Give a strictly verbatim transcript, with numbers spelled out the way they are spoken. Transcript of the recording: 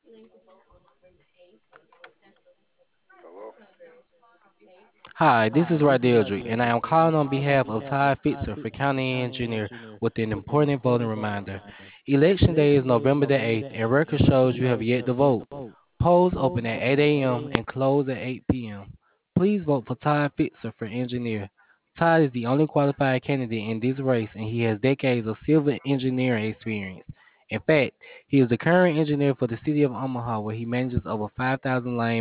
Hello? Hi, this is Rodildrick, and I am calling on behalf of Todd Fitzer for County Engineer with an important voting reminder. Election day is November the eighth, and record shows you have yet to vote. Polls open at eight a m and close at eight p m. Please vote for Todd Fitzer for engineer. Todd is the only qualified candidate in this race, and he has decades of civil engineering experience. In fact, he is the current engineer for the city of Omaha, where he manages over five thousand lane